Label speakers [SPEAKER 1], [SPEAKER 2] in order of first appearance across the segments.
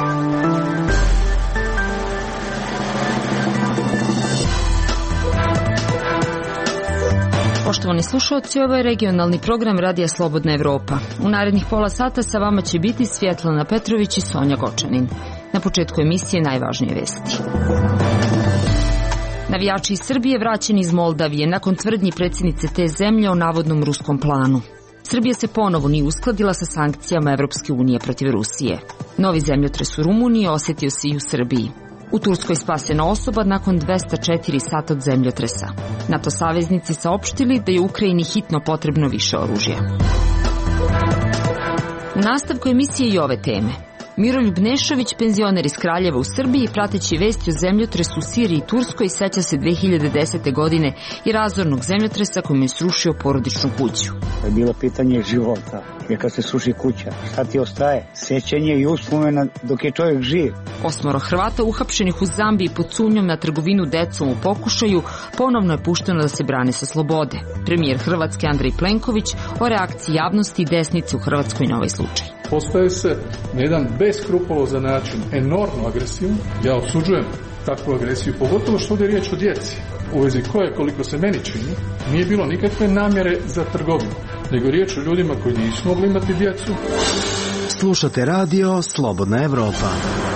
[SPEAKER 1] Poštovani slušalci, ovo je regionalni program Radija Slobodna Evropa. U narednih pola sata sa vama će biti Svjetlana Petrović i Sonja Gočanin. Na početku emisije najvažnije vesti. Navijači iz Srbije vraćeni iz Moldavije nakon tvrdnji predsjednice te zemlje o navodnom ruskom planu. Srbija se ponovo nije uskladila sa sankcijama Evropske unije protiv Rusije. Novi zemljotres u Rumuniji osjetio se i u Srbiji. U Turskoj spasena osoba nakon 204 sata od zemljotresa. NATO saveznici saopštili da je Ukrajini hitno potrebno više oružja. U nastavku emisije i ove teme. Miroljub Nešović, penzioner iz Kraljeva u Srbiji, prateći vesti o zemljotresu u Siriji i Turskoj, seća se 2010. godine i razornog zemljotresa kojim je srušio porodičnu kuću.
[SPEAKER 2] To je bilo pitanje života, jer kad se sruši kuća, šta ti ostaje? Sećanje i uspomena dok je čovjek živ.
[SPEAKER 1] 8 Hrvata uhapšenih u Zambiji pod sumnjom na trgovinu decom u pokušaju ponovno je pušteno da se brane sa slobode. Premijer Hrvatske Andrej Plenković o reakciji javnosti i desnice u Hrvatskoj na ovaj slučaj.
[SPEAKER 3] Postaje se na jedan beskrupulozan način enormno agresivno. Ja osuđujem takvu agresiju, pogotovo što ovdje je riječ o djeci, u vezi koje, koliko se meni čini, nije bilo nikakve namjere za trgovinu, nego riječ o ljudima koji nisu mogli imati djecu.
[SPEAKER 4] Slušate radio Slobodna Evropa.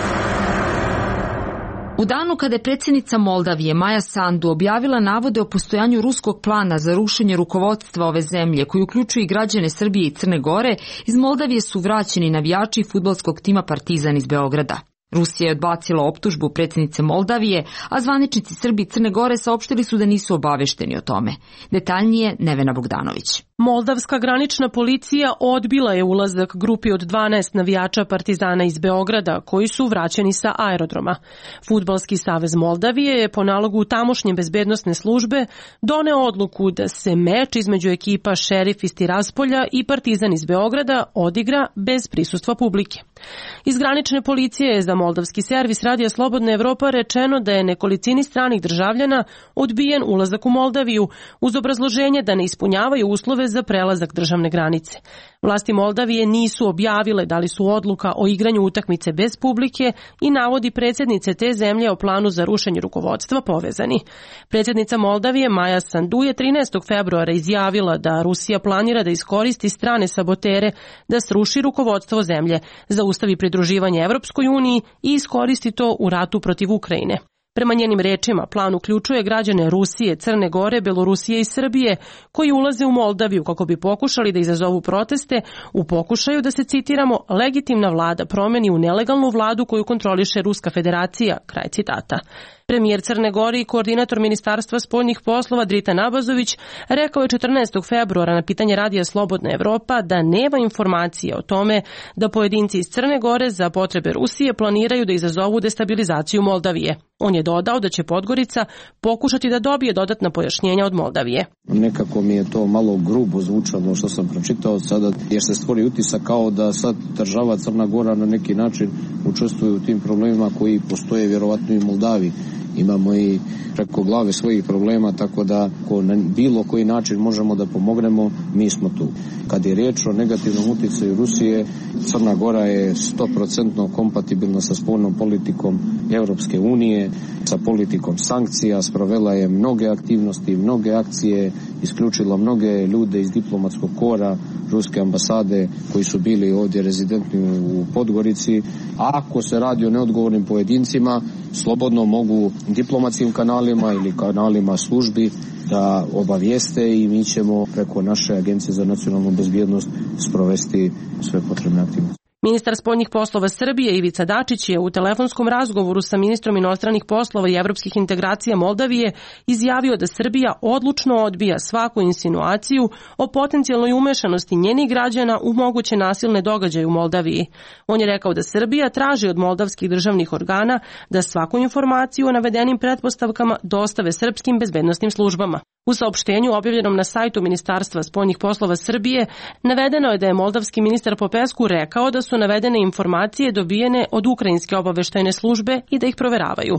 [SPEAKER 1] U danu kada je predsjednica Moldavije Maja Sandu objavila navode o postojanju ruskog plana za rušenje rukovodstva ove zemlje, koji uključuje i građane Srbije i Crne Gore, iz Moldavije su vraćeni navijači fudbalskog tima Partizan iz Beograda. Rusija je odbacila optužbu predsjednice Moldavije, a zvaničnici Srbije i Crne Gore saopštili su da nisu obavešteni o tome. Detaljnije Nevena Bogdanović.
[SPEAKER 5] Moldavska granična policija odbila je ulazak grupi od 12 navijača Partizana iz Beograda, koji su vraćeni sa aerodroma. Fudbalski savez Moldavije je po nalogu tamošnje bezbednosne službe doneo odluku da se meč između ekipa Šerif iz Tiraspolja i Partizan iz Beograda odigra bez prisustva publike. Iz granične policije je za moldavski servis Radija Slobodna Evropa rečeno da je nekolicini stranih državljana odbijen ulazak u Moldaviju uz obrazloženje da ne ispunjavaju uslove za prelazak državne granice. Vlasti Moldavije nisu objavile da li su odluka o igranju utakmice bez publike i navodi predsjednice te zemlje o planu za rušenje rukovodstva povezani. Predsjednica Moldavije Maja Sandu je 13. februara izjavila da Rusija planira da iskoristi strane sabotere da sruši rukovodstvo zemlje, zaustavi pridruživanje Evropskoj uniji i iskoristi to u ratu protiv Ukrajine. Prema njenim rečima, plan uključuje građane Rusije, Crne Gore, Belorusije i Srbije koji ulaze u Moldaviju kako bi pokušali da izazovu proteste u pokušaju da se, citiramo, legitimna vlada promeni u nelegalnu vladu koju kontroliše Ruska federacija, kraj citata. Premijer Crne Gore i koordinator Ministarstva spoljnih poslova Dritan Abazović rekao je 14. februara na pitanje Radija Slobodna Evropa da nema informacije o tome da pojedinci iz Crne Gore za potrebe Rusije planiraju da izazovu destabilizaciju Moldavije. On je dodao da će Podgorica pokušati da dobije dodatna pojašnjenja od Moldavije.
[SPEAKER 6] Nekako mi je to malo grubo zvučalo što sam pročitao sada, jer se stvori utisak kao da sad država Crna Gora na neki način učestvuje u tim problemima koji postoje vjerovatno i u Moldaviji. Imamo i preko glave svojih problema, tako da ako na bilo koji način možemo da pomognemo, mi smo tu. Kad je riječ o negativnom utjecaju Rusije, Crna Gora je 100% kompatibilna sa spoljnom politikom Europske unije, sa politikom sankcija, sprovela je mnoge aktivnosti, mnoge akcije, isključila mnoge ljude iz diplomatskog kora Ruske ambasade koji su bili ovdje rezidentni u Podgorici. A ako se radi o neodgovornim pojedincima, slobodno mogu diplomatskim kanalima ili kanalima službi da obavijeste i mi ćemo preko naše Agencije za nacionalnu bezbjednost sprovesti sve potrebne aktivnosti.
[SPEAKER 5] Ministar spoljnih poslova Srbije Ivica Dačić je u telefonskom razgovoru sa ministrom inostranih poslova i evropskih integracija Moldavije izjavio da Srbija odlučno odbija svaku insinuaciju o potencijalnoj umešanosti njenih građana u moguće nasilne događaje u Moldaviji. On je rekao da Srbija traži od moldavskih državnih organa da svaku informaciju o navedenim pretpostavkama dostave srpskim bezbednosnim službama. U saopštenju objavljenom na sajtu Ministarstva spoljnih poslova Srbije navedeno je da je moldavski ministar Popescu rekao da su navedene informacije dobijene od ukrajinske obaveštajne službe i da ih proveravaju.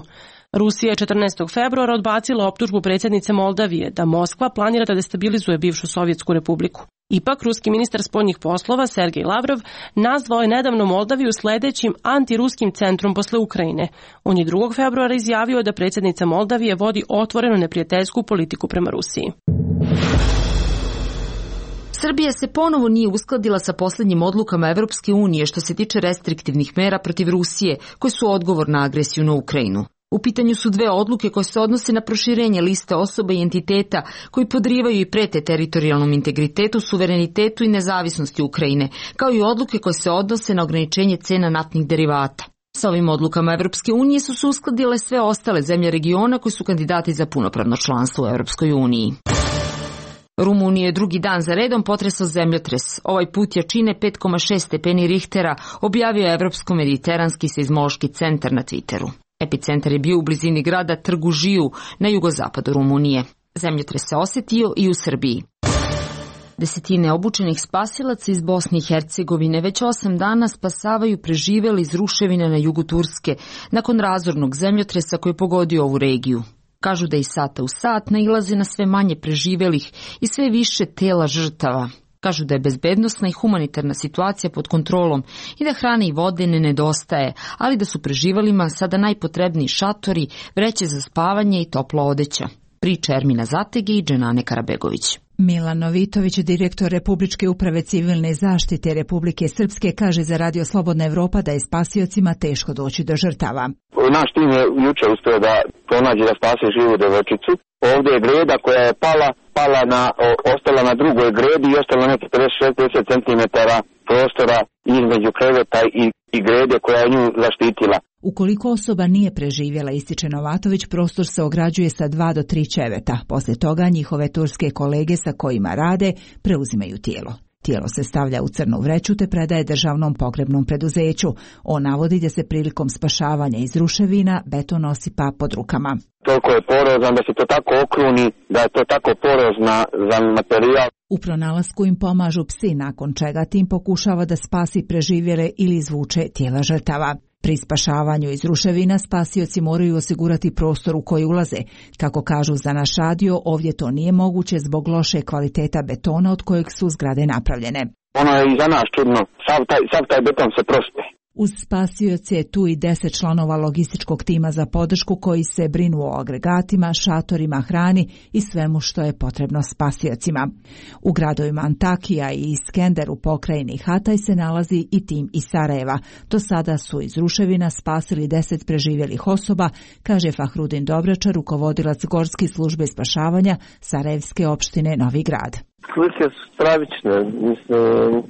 [SPEAKER 5] Rusija je 14. februara odbacila optužbu predsjednice Moldavije da Moskva planira da destabilizuje bivšu Sovjetsku republiku. Ipak, ruski ministar spoljnih poslova Sergej Lavrov nazvao je nedavno Moldaviju sledećim antiruskim centrom posle Ukrajine. On je 2. februara izjavio da predsjednica Moldavije vodi otvoreno neprijateljsku politiku prema Rusiji.
[SPEAKER 1] Srbija se ponovo nije uskladila sa posljednjim odlukama Evropske unije što se tiče restriktivnih mera protiv Rusije, koje su odgovor na agresiju na Ukrajinu. U pitanju su dve odluke koje se odnose na proširenje liste osoba i entiteta koji podrivaju i prete teritorijalnom integritetu, suverenitetu i nezavisnosti Ukrajine, kao i odluke koje se odnose na ograničenje cena naftnih derivata. Sa ovim odlukama Evropske unije su se uskladile sve ostale zemlje regiona koji su kandidati za punopravno članstvo u Evropskoj uniji. Rumuniju je drugi dan za redom potresao zemljotres. Ovaj put jačine 5,6 stepeni Richtera, objavio je Evropsko-mediteranski seizmološki centar na Twitteru. Epicentar je bio u blizini grada Trgužiju na jugozapadu Rumunije. Zemljotres se osjetio i u Srbiji. Desetine obučenih spasilaca iz Bosne i Hercegovine već 8 dana spasavaju preživeli iz ruševina na jugu Turske nakon razornog zemljotresa koji je pogodio ovu regiju. Kažu da iz sata u sat nailaze na sve manje preživelih i sve više tela žrtava. Kažu da je bezbednosna i humanitarna situacija pod kontrolom i da hrane i vode ne nedostaje, ali da su preživelima sada najpotrebniji šatori, vreće za spavanje i topla odeća. Priča Ermina Zatege i Dženane Karabegović.
[SPEAKER 7] Milan Novitović, direktor Republičke uprave civilne zaštite Republike Srpske, kaže za Radio Slobodna Evropa da je spasiocima teško doći do žrtava.
[SPEAKER 8] Naš tim je juče uspio da pronađe da spase živu devojčicu. Ovdje je greda koja je ostala na drugoj gredi i ostala neki 50 cm prostora između kreveta i grede koja je nju zaštitila.
[SPEAKER 7] Ukoliko osoba nije preživjela, ističe Novatović, prostor se ograđuje sa 2 do 3 ćeveta. Poslije toga njihove turske kolege sa kojima rade preuzimaju tijelo. Tijelo se stavlja u crnu vreću te predaje državnom pogrebnom preduzeću. On navodi da se prilikom spašavanja iz ruševina beton osipa pod rukama.
[SPEAKER 8] Toliko je porozan da se to tako okruni, da je to tako porozna za materijal.
[SPEAKER 7] U pronalasku im pomažu psi, nakon čega tim pokušava da spasi preživjele ili izvuče tijela žrtava. Pri spašavanju iz ruševina spasioci moraju osigurati prostor u koji ulaze. Kako kažu za naš radio, ovdje to nije moguće zbog loše kvaliteta betona od kojeg su zgrade napravljene.
[SPEAKER 8] Ono je i za nas čudno, sav taj beton se prospe.
[SPEAKER 7] Uz spasioce je tu i 10 članova logističkog tima za podršku koji se brinu o agregatima, šatorima, hrani i svemu što je potrebno spasiocima. U gradovima Antakija i Iskender u pokrajini Hatay se nalazi i tim iz Sarajeva. Do sada su iz ruševina spasili 10 preživjelih osoba, kaže Fahrudin Dobračar, rukovodilac Gorske službe spašavanja Sarajevske opštine Novi Grad.
[SPEAKER 8] Slike su stravične, mislim,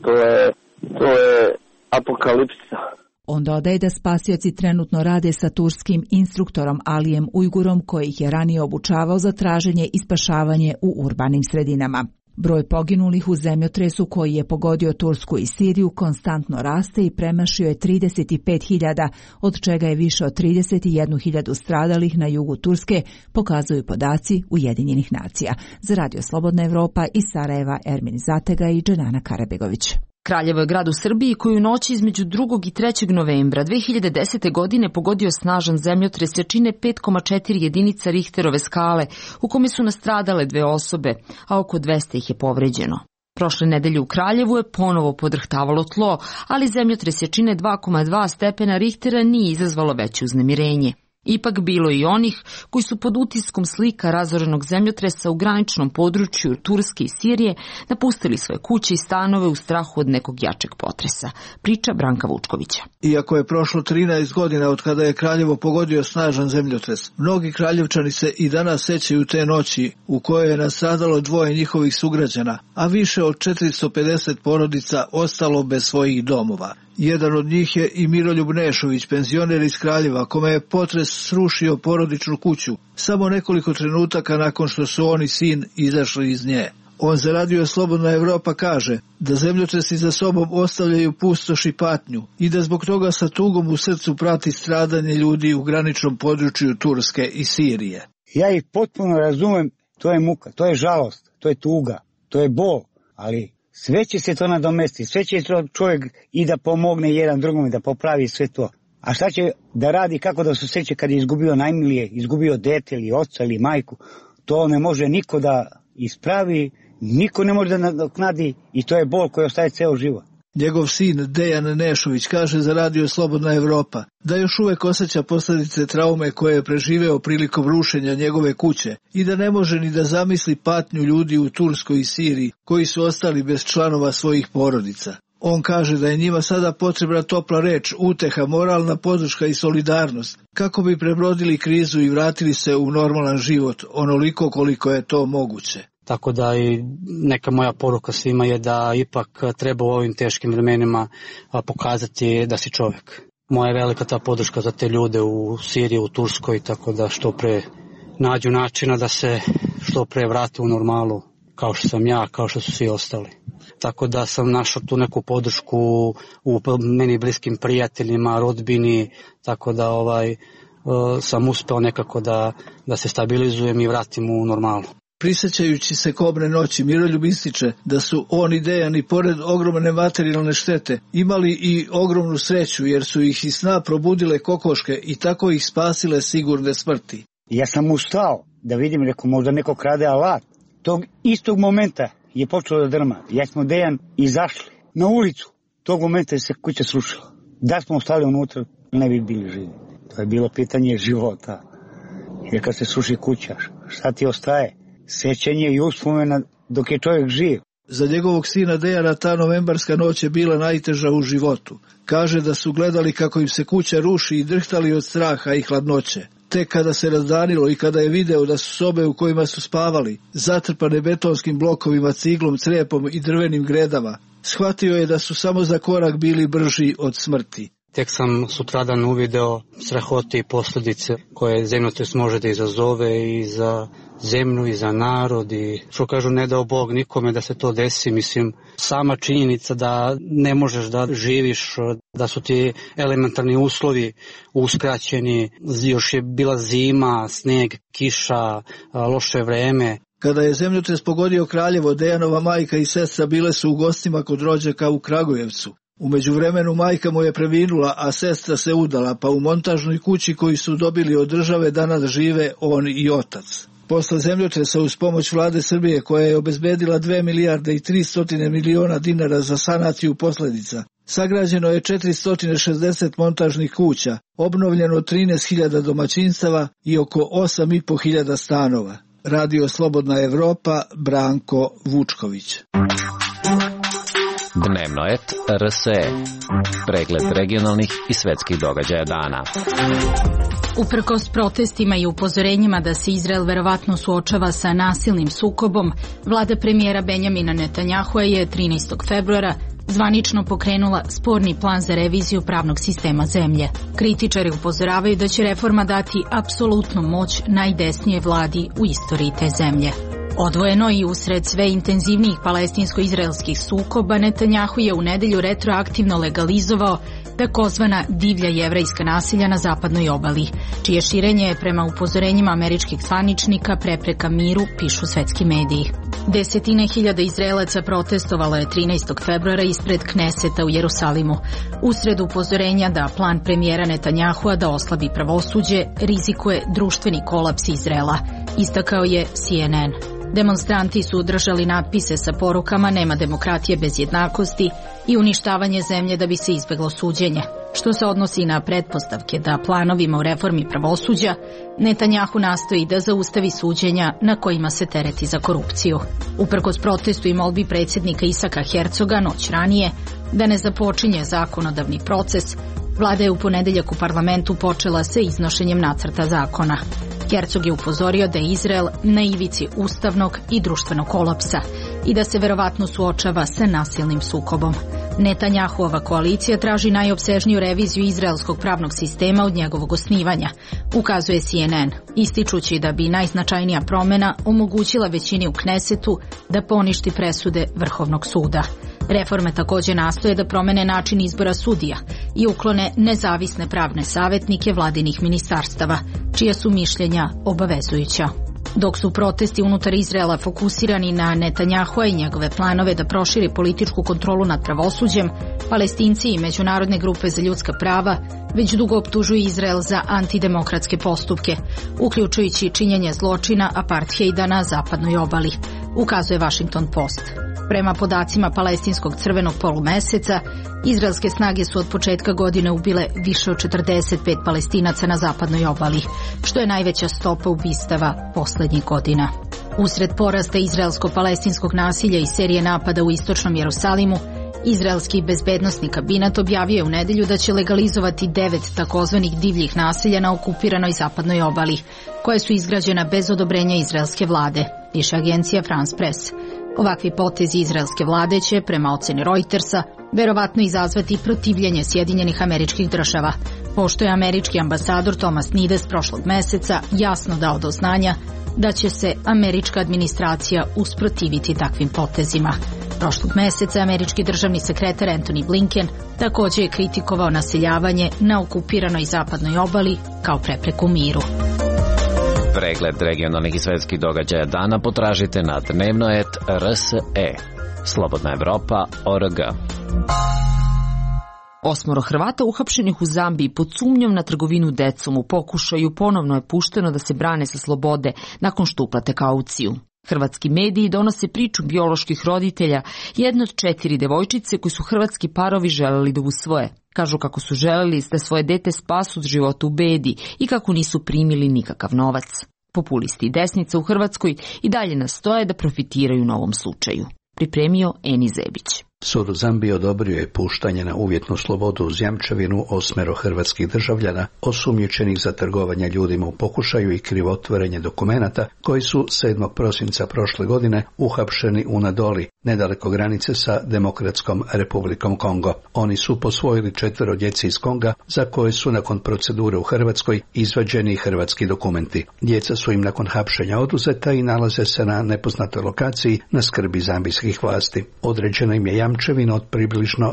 [SPEAKER 8] to je apokalipsa.
[SPEAKER 7] On dodaje da spasioci trenutno rade sa turskim instruktorom Alijem Ujgurom, koji ih je ranije obučavao za traženje i spašavanje u urbanim sredinama. Broj poginulih u zemljotresu koji je pogodio Tursku i Siriju konstantno raste i premašio je 35.000, od čega je više od 31.000 stradalih na jugu Turske, pokazuju podaci Ujedinjenih nacija. Za Radio Slobodna Evropa iz Sarajeva Ermin Zatega i Dženana Karabegović.
[SPEAKER 1] Kraljevo je grad u Srbiji koji u noći između 2. i 3. novembra 2010. godine pogodio snažan zemljotres jačine 5,4 jedinica Richterove skale, u kome su nastradale 2 osobe, a oko 200 ih je povređeno. Prošle nedelje u Kraljevu je ponovo podrhtavalo tlo, ali zemljotres jačine 2,2 stepena Richtera nije izazvalo veće uznemirenje. Ipak bilo i onih koji su pod utiskom slika razorenog zemljotresa u graničnom području Turske i Sirije napustili svoje kuće i stanove u strahu od nekog jačeg potresa. Priča Branka Vučkovića.
[SPEAKER 9] Iako je prošlo 13 godina od kada je Kraljevo pogodio snažan zemljotres, mnogi kraljevčani se i danas sećaju te noći u kojoj je nastradalo 2 njihovih sugrađana, a više od 450 porodica ostalo bez svojih domova. Jedan od njih je i Miroljub Nešović, penzioner iz Kraljeva, kome je potres srušio porodičnu kuću, samo nekoliko trenutaka nakon što su on i sin izašli iz nje. On za Radio Slobodna Evropa kaže da zemljotresi za sobom ostavljaju pustoš i patnju i da zbog toga sa tugom u srcu prati stradanje ljudi u graničnom području Turske i Sirije.
[SPEAKER 2] Ja ih potpuno razumem, to je muka, to je žalost, to je tuga, to je bol, ali sve će se to nadomestiti, sve će to čovjek i da pomogne jedan drugom i da popravi sve to. A šta će da radi, kako da se osjeća kad je izgubio najmilije, izgubio dete ili oca ili majku? To ne može niko da ispravi, niko ne može da nadoknadi i to je bol koji ostaje ceo život.
[SPEAKER 9] Njegov sin Dejan Nešović kaže za Radio Slobodna Evropa da još uvek osjeća posljedice traume koje je preživeo prilikom rušenja njegove kuće i da ne može ni da zamisli patnju ljudi u Turskoj i Siriji koji su ostali bez članova svojih porodica. On kaže da je njima sada potrebna topla reč, uteha, moralna podrška i solidarnost kako bi prebrodili krizu i vratili se u normalan život onoliko koliko je to moguće.
[SPEAKER 10] Tako da i neka moja poruka svima je da ipak treba u ovim teškim vremenima pokazati da si čovjek. Moja je velika ta podrška za te ljude u Siriji, u Turskoj, tako da što pre nađu načina da se što pre vrate u normalu, kao što sam ja, kao što su svi ostali. Tako da sam našao tu neku podršku u meni bliskim prijateljima, rodbini, tako da sam uspeo nekako da se stabilizujem i vratim u normalu.
[SPEAKER 9] Prisjećajući se kobne noći, Miroljub ističe da su on i Dejan i pored ogromne materijalne štete imali i ogromnu sreću jer su ih iz sna probudile kokoške i tako ih spasile sigurne smrti.
[SPEAKER 2] Ja sam ustao da vidim, rekao, možda neko krade alat. Tog istog momenta je počelo da drma. Ja smo Dejan izašli na ulicu. Tog momenta je se kuća srušila. Da smo ostali unutra, ne bi bili živi. To je bilo pitanje života. Jer kad se sruši kuća, šta ti ostaje? Sećanje i uspomena dok je čovjek živ.
[SPEAKER 9] Za njegovog sina Dejana ta novembarska noć je bila najteža u životu. Kaže da su gledali kako im se kuća ruši i drhtali od straha i hladnoće. Tek kada se razdanilo i kada je video da su sobe u kojima su spavali zatrpane betonskim blokovima, ciglom, crepom i drvenim gredama, shvatio je da su samo za korak bili brži od smrti.
[SPEAKER 10] Tek sam sutradan uvideo strahote i posljedice koje zemljotres može da izazove i za zemlju i za narod i što kažu ne dao Bog nikome da se to desi. Mislim, sama činjenica da ne možeš da živiš, da su ti elementarni uslovi uskraćeni, još je bila zima, sneg, kiša, loše vreme.
[SPEAKER 9] Kada je zemljotres pogodio Kraljevo, Dejanova majka i sestra bile su u gostima kod rođaka u Kragujevcu. U međuvremenu majka mu je preminula, a sestra se udala, pa u montažnoj kući koju su dobili od države danas žive on i otac. Posle zemljotresa uz pomoć vlade Srbije koja je obezbedila 2 milijarde i 300 miliona dinara za sanaciju posljedica, sagrađeno je 460 montažnih kuća, obnovljeno 13.000 domaćinstava i oko 8.500 stanova. Radio Slobodna Evropa, Branko Vučković.
[SPEAKER 11] Dnevno et RSE. Pregled regionalnih i svetskih događaja dana.
[SPEAKER 12] Uprkos protestima i upozorenjima da se Izrael verovatno suočava sa nasilnim sukobom, vlada premijera Benjamina Netanjahua je 13. februara zvanično pokrenula sporni plan za reviziju pravnog sistema zemlje. Kritičari upozoravaju da će reforma dati apsolutnu moć najdesnije vladi u istoriji te zemlje. Odvojeno i usred sve intenzivnijih palestinsko-izraelskih sukoba, Netanjahu je u nedelju retroaktivno legalizovao takozvana divlja jevrejska nasilja na zapadnoj obali, čije širenje je prema upozorenjima američkih zvaničnika prepreka miru, pišu svetski mediji. Desetine hiljada Izraelaca protestovalo je 13. februara ispred Kneseta u Jerusalimu, usred upozorenja da plan premijera Netanjahua da oslabi pravosuđe rizikuje društveni kolaps Izraela, istakao je CNN. Demonstranti su držali natpise sa porukama nema demokratije bez jednakosti i uništavanje zemlje da bi se izbeglo suđenje. Što se odnosi na pretpostavke da planovima u reformi pravosuđa, Netanjahu nastoji da zaustavi suđenja na kojima se tereti za korupciju. Uprkos protestu i molbi predsjednika Isaka Hercoga noć ranije da ne započinje zakonodavni proces, vlada je u ponedeljak u parlamentu počela sa iznošenjem nacrta zakona. Hercog je upozorio da je Izrael na ivici ustavnog i društvenog kolapsa i da se verovatno suočava sa nasilnim sukobom. Netanjahuova koalicija traži najopsežniju reviziju izraelskog pravnog sistema od njegovog osnivanja, ukazuje CNN, ističući da bi najznačajnija promjena omogućila većini u Knesetu da poništi presude Vrhovnog suda. Reforme također nastoje da promene način izbora sudija i uklone nezavisne pravne savjetnike vladinih ministarstava, čija su mišljenja obavezujuća. Dok su protesti unutar Izraela fokusirani na Netanjahua i njegove planove da proširi političku kontrolu nad pravosuđem, Palestinci i međunarodne grupe za ljudska prava već dugo optužuju Izrael za antidemokratske postupke, uključujući činjenje zločina apartheida na zapadnoj obali, ukazuje Washington Post. Prema podacima Palestinskog crvenog polumeseca, izraelske snage su od početka godine ubile više od 45 Palestinaca na zapadnoj obali, što je najveća stopa ubistava poslednjih godina. Usred porasta izraelsko-palestinskog nasilja i serije napada u istočnom Jerusalimu, izraelski bezbednosni kabinet objavio je u nedelju da će legalizovati 9 takozvanih divljih naselja na okupiranoj zapadnoj obali, koje su izgrađena bez odobrenja izraelske vlade, piše agencija France Press. Ovakvi potezi izraelske vlade će, prema oceni Reutersa, verovatno izazvati protivljenje Sjedinjenih Američkih Država, pošto je američki ambasador Thomas Nides prošlog meseca jasno dao do znanja da će se američka administracija usprotiviti takvim potezima. Prošlog meseca američki državni sekretar Antony Blinken također je kritikovao naseljavanje na okupiranoj zapadnoj obali kao prepreku miru.
[SPEAKER 11] Pregled regionalnih i svetskih događaja dana potražite na dnevno.rs.e. Slobodna Evropa.org.
[SPEAKER 1] 8 Hrvata uhapšenih u Zambiji pod sumnjom na trgovinu decom u pokušaju ponovno je pušteno da se brane sa slobode nakon što uplate kauciju. Hrvatski mediji donose priču bioloških roditelja jedne od 4 devojčice koji su hrvatski parovi želeli da usvoje. Kažu kako su želeli da svoje dete spasu od života u bedi i kako nisu primili nikakav novac. Populisti i desnica u Hrvatskoj i dalje nastoje da profitiraju na ovom slučaju. Pripremio Eni Zebić.
[SPEAKER 13] Sud u Zambiji odobrio je puštanje na uvjetnu slobodu uz jamčevinu 8 hrvatskih državljana osumnjičenih za trgovanje ljudima u pokušaju i krivotvorenje dokumenata koji su 7. prosinca prošle godine uhapšeni u Nadoli, nedaleko granice sa Demokratskom Republikom Kongo. Oni su posvojili 4 djece iz Konga za koje su nakon procedure u Hrvatskoj izvađeni hrvatski dokumenti. Djeca su im nakon hapšenja oduzeta i nalaze se na nepoznatoj lokaciji na skrbi zambijskih vlasti. Određeno im je jamčevina od približno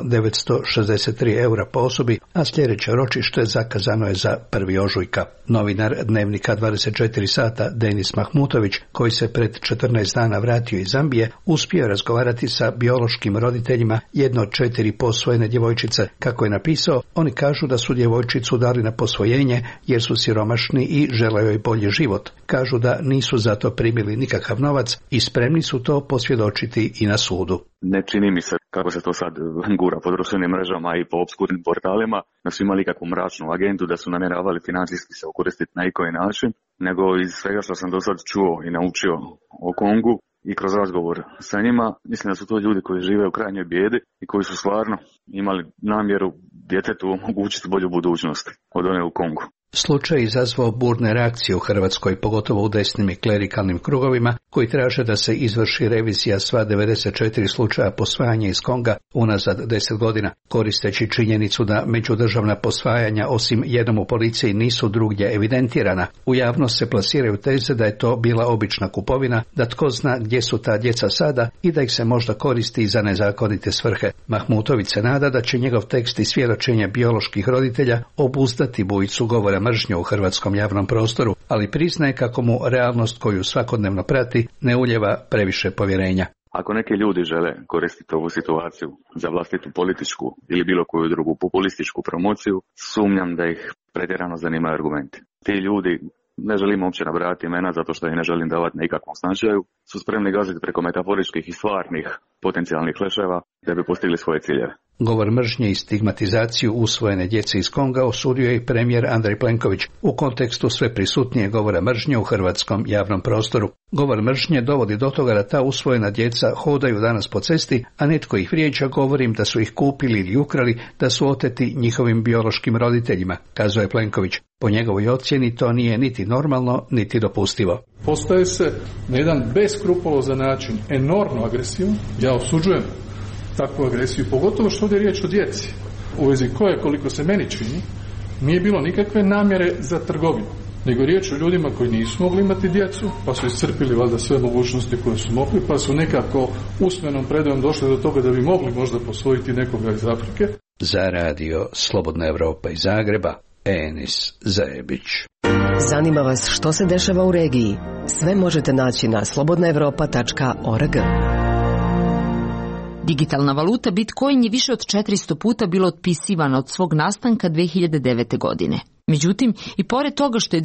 [SPEAKER 13] 963 eura po osobi, a sljedeće ročište zakazano je za 1. ožujka. Novinar Dnevnika 24 sata Denis Mahmutović, koji se pred 14 dana vratio iz Zambije, uspio razgovarati sa biološkim roditeljima jedno od 4 posvojene djevojčice. Kako je napisao, oni kažu da su djevojčicu dali na posvojenje jer su siromašni i žele joj bolji život. Kažu da nisu zato primili nikakav novac i spremni su to posvjedočiti i na sudu.
[SPEAKER 14] Ne čini mi se, kako se to sad gura po društvenim mrežama i po obskurnim portalima, da su imali kakvu mračnu agendu, da su namjeravali financijski se okoristiti na ikoji način, nego iz svega što sam do sad čuo i naučio o Kongu i kroz razgovor sa njima, mislim da su to ljudi koji žive u krajnjoj bijedi i koji su stvarno imali namjeru djetetu omogućiti bolju budućnost od one u Kongu.
[SPEAKER 13] Slučaj izazvao burne reakcije u Hrvatskoj, pogotovo u desnim i klerikalnim krugovima, koji traže da se izvrši revizija sva 94 slučaja posvajanja iz Konga unazad 10 godina, koristeći činjenicu da međudržavna posvajanja osim jednom u policiji nisu drugdje evidentirana. U javnost se plasiraju teze da je to bila obična kupovina, da tko zna gdje su ta djeca sada i da ih se možda koristi za nezakonite svrhe. Mahmutović se nada da će njegov tekst i svjedočenja bioloških roditelja obuzdati bujicu govora mržnje u hrvatskom javnom prostoru, ali priznaje kako mu realnost koju svakodnevno prati ne ulijeva previše povjerenja.
[SPEAKER 14] Ako neki ljudi žele koristiti ovu situaciju za vlastitu političku ili bilo koju drugu populističku promociju, sumnjam da ih pretjerano zanimaju argumenti. Ti ljudi, ne želim uopće nabrajati imena zato što ih ne želim davati na ikakvom značaju, su spremni gaziti preko metaforičkih i stvarnih potencijalnih leševa da bi postigli svoje ciljeve.
[SPEAKER 13] Govor mržnje i stigmatizaciju usvojene djece iz Konga osudio je i premijer Andrej Plenković u kontekstu sve prisutnije govora mržnje u hrvatskom javnom prostoru. Govor mržnje dovodi do toga da ta usvojena djeca hodaju danas po cesti, a netko ih vrijeđa, govorim da su ih kupili ili ukrali, da su oteti njihovim biološkim roditeljima, kazao je Plenković. Po njegovoj ocjeni to nije niti normalno, niti dopustivo.
[SPEAKER 3] Postaje se na jedan beskrupulozan način enormno agresivno. Ja osuđujem takvu agresiju, pogotovo što ovdje je riječ o djeci, u vezi koje, koliko se meni čini, nije bilo nikakve namjere za trgovinu, nego riječ o ljudima koji nisu mogli imati djecu, pa su iscrpili valjda sve mogućnosti koje su mogli, pa su nekako usmenom predajom došli do toga da bi mogli možda posvojiti nekoga iz Afrike.
[SPEAKER 13] Za radio Slobodna Evropa iz Zagreba, Enis Zebić.
[SPEAKER 15] Zanima vas što se dešava u regiji? Sve možete naći na slobodnaevropa.org.
[SPEAKER 1] Digitalna valuta Bitcoin je više od 400 puta bila otpisivana od svog nastanka 2009. godine. Međutim, i pored toga što je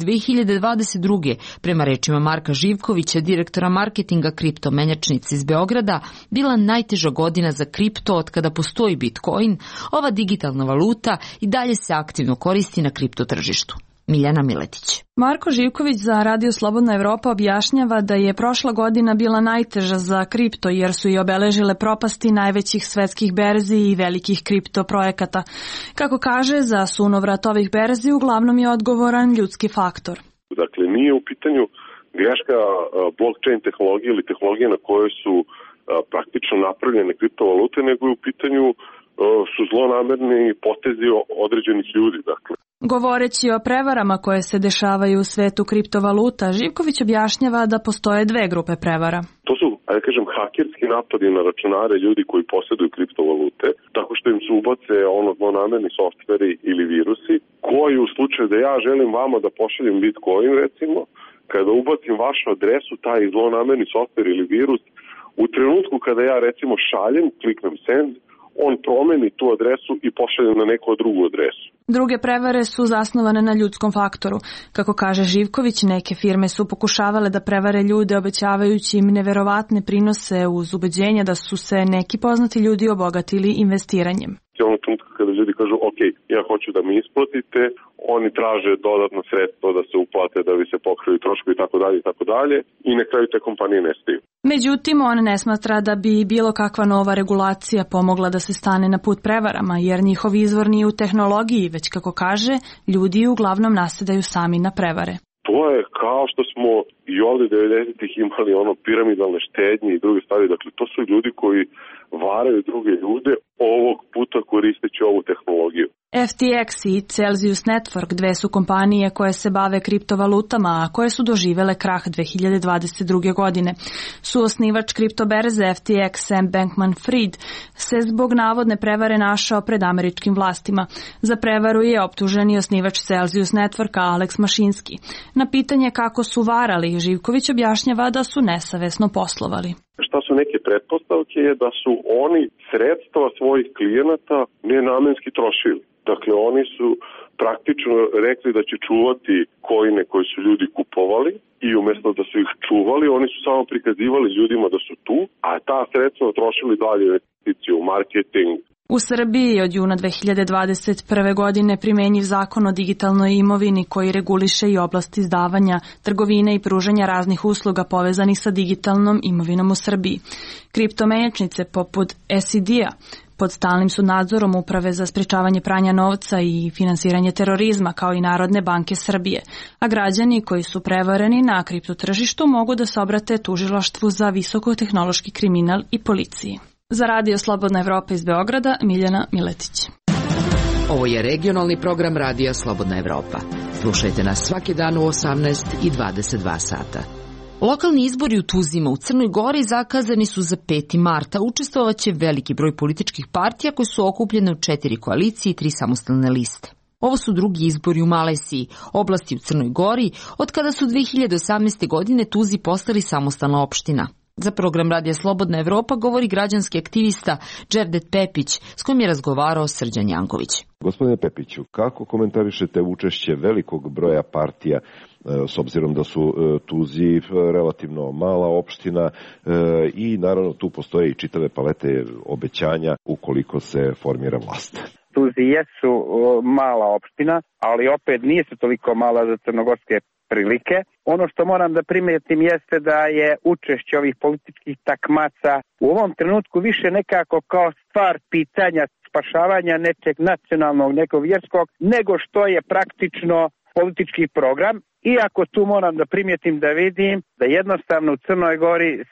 [SPEAKER 1] 2022. prema rečima Marka Živkovića, direktora marketinga kriptomenjačnice iz Beograda, bila najteža godina za kripto od kada postoji Bitcoin, ova digitalna valuta i dalje se aktivno koristi na kripto tržištu. Miljana Miletić.
[SPEAKER 16] Marko Živković za Radio Slobodna Evropa objašnjava da je prošla godina bila najteža za kripto jer su i obeležile propasti najvećih svetskih berzi i velikih kripto projekata. Kako kaže, za sunovrat ovih berzi uglavnom je odgovoran ljudski faktor.
[SPEAKER 17] Dakle, nije u pitanju greška blockchain tehnologije ili tehnologije na kojoj su praktično napravljene kriptovalute, nego je u pitanju su zlonamerni potezi određenih ljudi, dakle.
[SPEAKER 16] Govoreći o prevarama koje se dešavaju u svetu kriptovaluta, Živković objašnjava da postoje dve grupe prevara.
[SPEAKER 17] To su, hakerski napadi na računare ljudi koji posjeduju kriptovalute, tako što im se ubace zlonamerni softveri ili virusi, koji u slučaju da ja želim vama da pošaljem Bitcoin, recimo, kada ubacim vašu adresu, taj zlonamerni softver ili virus, u trenutku kada ja recimo šaljem, kliknem send, on promeni tu adresu i pošalje na neku drugu adresu.
[SPEAKER 16] Druge prevare su zasnovane na ljudskom faktoru. Kako kaže Živković, neke firme su pokušavale da prevare ljude obećavajući im neverovatne prinose uz ubeđenja da su se neki poznati ljudi obogatili investiranjem.
[SPEAKER 17] Ono trenutka kada ljudi kažu, ok, ja hoću da mi isplatite, oni traže dodatno sredstvo da se uplate, da bi se pokrili troškovi i tako dalje i na kraju te kompanije nestaju.
[SPEAKER 16] Međutim, on ne smatra da bi bilo kakva nova regulacija pomogla da se stane na put prevarama, jer njihov izvor nije u tehnologiji, već kako kaže, ljudi uglavnom nasedaju sami na prevare.
[SPEAKER 17] To je kao što smo i ovdje 90-ih imali piramidalne štednje i druge stvari. Dakle, to su ljudi koji varaju druge ljude, ovog puta koristeći ovu tehnologiju.
[SPEAKER 16] FTX i Celsius Network, dve su kompanije koje se bave kriptovalutama, a koje su doživele krah 2022. godine. Suosnivač kriptoberze FTX Sam Bankman-Fried se zbog navodne prevare našao pred američkim vlastima. Za prevaru je optužen i osnivač Celsius Networka Alex Mašinski. Na pitanje kako su varali, Živković objašnjava da su nesavesno poslovali.
[SPEAKER 17] Šta su neke pretpostavke je da su oni sredstva svojih klijenata nenamenski trošili. Dakle, oni su praktično rekli da će čuvati coine koji su ljudi kupovali i umjesto da su ih čuvali, oni su samo prikazivali ljudima da su tu, a ta sredstva trošili dalje u investiciju, u marketing.
[SPEAKER 16] U Srbiji od juna 2021. godine primenjiv zakon o digitalnoj imovini koji reguliše i oblast izdavanja, trgovine i pružanja raznih usluga povezanih sa digitalnom imovinom u Srbiji. Kriptomenjačnice poput SED-a pod stalnim su nadzorom Uprave za sprečavanje pranja novca i finansiranje terorizma kao i Narodne banke Srbije, a građani koji su prevareni na kriptotržištu mogu da se obrate tužilaštvu za visokotehnološki kriminal i policiji. Za Radio Slobodna Evropa iz Beograda, Miljana Miletić.
[SPEAKER 18] Ovo je regionalni program Radija Slobodna Evropa. Slušajte nas svaki dan u 18 i 22 sata.
[SPEAKER 1] Lokalni izbori u Tuzima u Crnoj Gori zakazani su za 5. marta. Učestvovaće veliki broj političkih partija koje su okupljene u 4 koalicije i 3 samostalne liste. Ovo su drugi izbori u Malesiji, oblasti u Crnoj Gori, od kada su 2018. godine Tuzi postali samostalna opština. Za program Radija Slobodna Evropa govori građanski aktivista Dževdet Pepić, s kojim je razgovarao Srđan Janković.
[SPEAKER 19] Gospodine Pepiću, kako komentarišete učešće velikog broja partija, s obzirom da su Tuzi relativno mala opština i naravno tu postoje i čitave palete obećanja ukoliko se formira vlast?
[SPEAKER 20] Tuzi jesu mala opština, ali opet nije se toliko mala za crnogorske prilike. Ono što moram da primetim jeste da je učešće ovih političkih takmaca u ovom trenutku više nekako kao stvar pitanja spašavanja nečeg nacionalnog, nekog vjerskog, nego što je praktično politički program. Iako tu moram da primetim da vidim da jednostavno u Crnoj Gori svi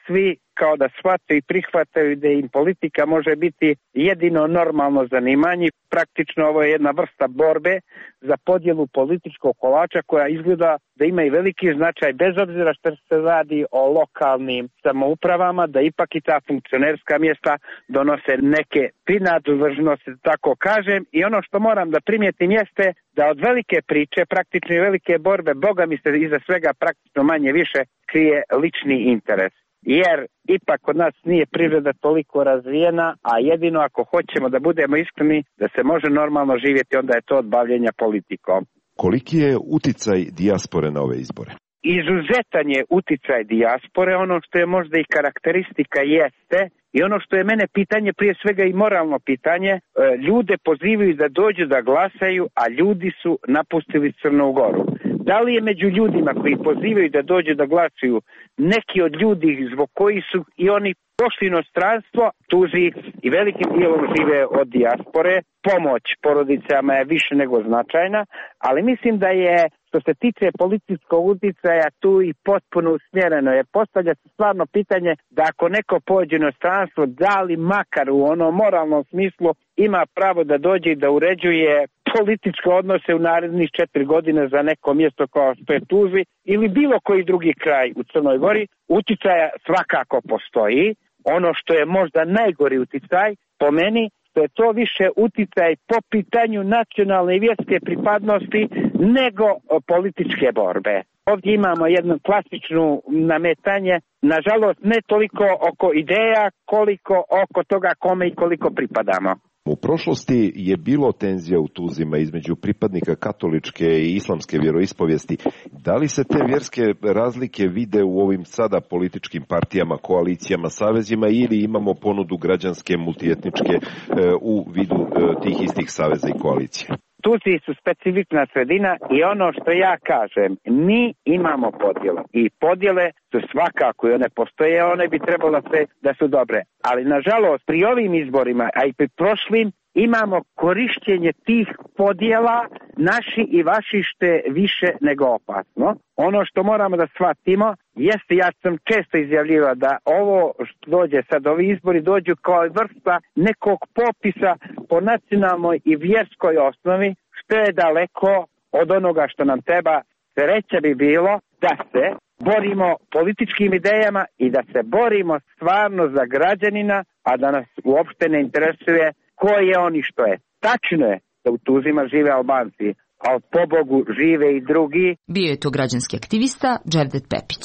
[SPEAKER 20] kao da shvate i prihvataju da im politika može biti jedino normalno zanimanje. Praktično ovo je jedna vrsta borbe za podjelu političkog kolača koja izgleda da ima i veliki značaj, bez obzira što se radi o lokalnim samoupravama, da ipak i ta funkcionerska mjesta donose neke prinadležnosti, tako kažem. I ono što moram da primijetim jeste da od velike priče, praktično i velike borbe, Boga mi se iza svega praktično manje više krije lični interes. Jer ipak kod nas nije priroda toliko razvijena, a jedino ako hoćemo da budemo iskreni, da se može normalno živjeti, onda je to od bavljenja politikom.
[SPEAKER 19] Koliki je uticaj dijaspore na ove izbore?
[SPEAKER 20] Izuzetan je uticaj dijaspore, ono što je možda i karakteristika jeste, i ono što je mene pitanje, prije svega i moralno pitanje, ljude pozivaju da dođu da glasaju, a ljudi su napustili Crnu Goru. Da li je među ljudima koji pozivaju da dođu da glasuju neki od ljudi zbog koji su i oni pošli inostranstvo, tuži i velikim dijelom žive od dijaspore, pomoć porodicama je više nego značajna, ali mislim da je, što se tiče političkog utjecaja, tu i potpuno usmjereno je. Postavlja se stvarno pitanje da ako neko pođe u inostranstvo, da li makar u onom moralnom smislu ima pravo da dođe i da uređuje političke odnose u narednih 4 godine za neko mjesto kao što je Tuži ili bilo koji drugi kraj u Crnoj Gori. Utjecaja svakako postoji. Ono što je možda najgori utjecaj po meni, što je to više utjecaj po pitanju nacionalne i vjerske pripadnosti nego političke borbe. Ovdje imamo jedno klasično nametanje, nažalost ne toliko oko ideja koliko oko toga kome i koliko pripadamo.
[SPEAKER 19] U prošlosti je bilo tenzija u Tuzima između pripadnika katoličke i islamske vjeroispovijesti. Da li se te vjerske razlike vide u ovim sada političkim partijama, koalicijama, savezima ili imamo ponudu građanske, multietničke u vidu tih istih saveza i koalicija?
[SPEAKER 20] Tuzi su specifična sredina i ono što ja kažem, mi imamo podjele i podjele su svakako i one postoje, one bi trebalo sve da su dobre. Ali nažalost pri ovim izborima, a i pri prošlim, imamo korištenje tih podjela naši i vaši što je više nego opasno. Ono što moramo da shvatimo jeste, ja sam često izjavljivao da ovo što dođe sad, ovi izbori dođu kao vrsta nekog popisa po nacionalnoj i vjerskoj osnovi, što je daleko od onoga što nam treba. Sreća bi bilo da se borimo političkim idejama i da se borimo stvarno za građanina, a da nas uopšte ne interesuje ko je on i što je. Tačno je da u Tuzima žive Albanci, ali pobogu žive i drugi.
[SPEAKER 1] Bio je to građanski aktivista Dževdet Pepić.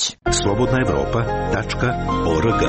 [SPEAKER 4] slobodnaevropa.org.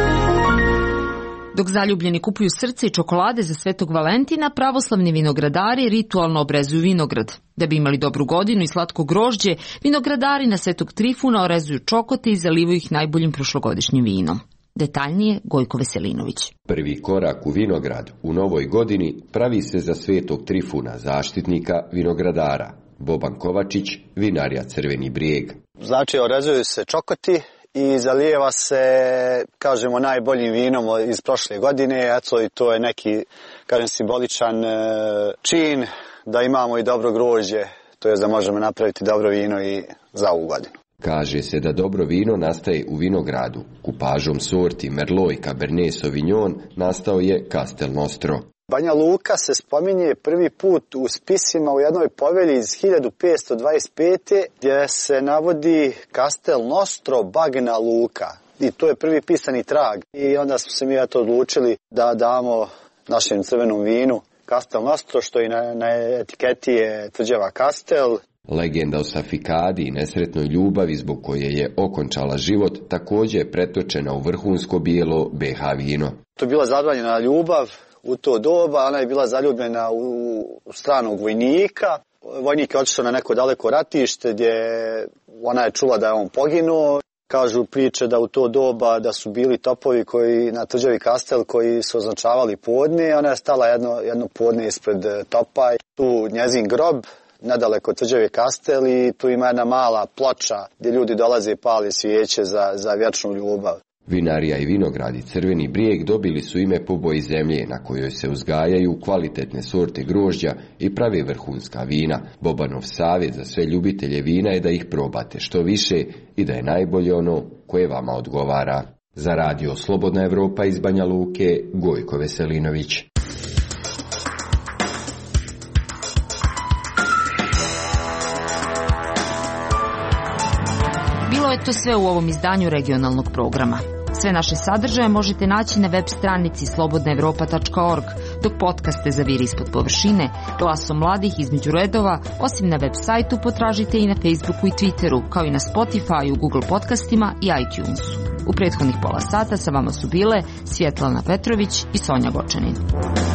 [SPEAKER 1] Dok zaljubljeni kupuju srce i čokolade za Svetog Valentina, pravoslavni vinogradari ritualno obrezuju vinograd. Da bi imali dobru godinu i slatko grožđe, vinogradari na Svetog Trifuna orezuju čokote i zalivaju ih najboljim prošlogodišnjim vinom. Detaljnije Gojko Veselinović.
[SPEAKER 21] Prvi korak u vinograd u novoj godini pravi se za Svetog Trifuna, zaštitnika vinogradara. Boban Kovačić, vinarija Crveni Brijeg.
[SPEAKER 22] Znači, orezuju se čokoti i zalijeva se, kažemo, najboljim vinom iz prošle godine. Eto, i to je neki, kažem, simboličan čin da imamo i dobro grožđe, to je da možemo napraviti dobro vino i za ovu godinu.
[SPEAKER 21] Kaže se da dobro vino nastaje u vinogradu. Kupažom sorti Merlot i Cabernet Sauvignon nastao je Castel Nostro.
[SPEAKER 22] Banja Luka se spominje prvi put u spisima u jednoj povelji iz 1525. gdje se navodi Castel Nostro Bagna Luka. I to je prvi pisani trag. I onda smo se mi odlučili da damo našem crvenom vinu Castel Nostro, što i na etiketi je tvrđava Castel.
[SPEAKER 21] Legenda o Safikadi i nesretnoj ljubavi zbog koje je okončala život također je pretočena u vrhunsko bijelo BH vino.
[SPEAKER 22] To je bila zabranjena ljubav u to doba, ona je bila zaljubljena u stranog vojnika. Vojnik je otišao na neko daleko ratište gdje ona je čula da je on poginuo. Kažu priče da u to doba da su bili topovi koji na tvrđavi Castel koji su označavali podne. Ona je stala jedno podne ispred topa. Tu njezin grob nedaleko od tvrđave Castel i tu ima jedna mala ploča gdje ljudi dolaze i pali svijeće za vječnu ljubav.
[SPEAKER 21] Vinarija i vinogradi Crveni Brijeg dobili su ime po boji zemlje na kojoj se uzgajaju kvalitetne sorte grožđa i prave vrhunska vina. Bobanov savjet za sve ljubitelje vina je da ih probate što više i da je najbolje ono koje vama odgovara. Za radio Slobodna Evropa iz Banja Luke, Gojko Veselinović.
[SPEAKER 1] Bilo je to sve u ovom izdanju regionalnog programa. Sve naše sadržaje možete naći na web stranici slobodnaevropa.org, dok podcaste Zaviri ispod površine, Glasom mladih između redova, osim na web sajtu potražite i na Facebooku i Twitteru, kao i na Spotifyu, Google podcastima i iTunesu. U prethodnih pola sata sa vama su bile Svjetlana Petrović i Sonja Gočanin.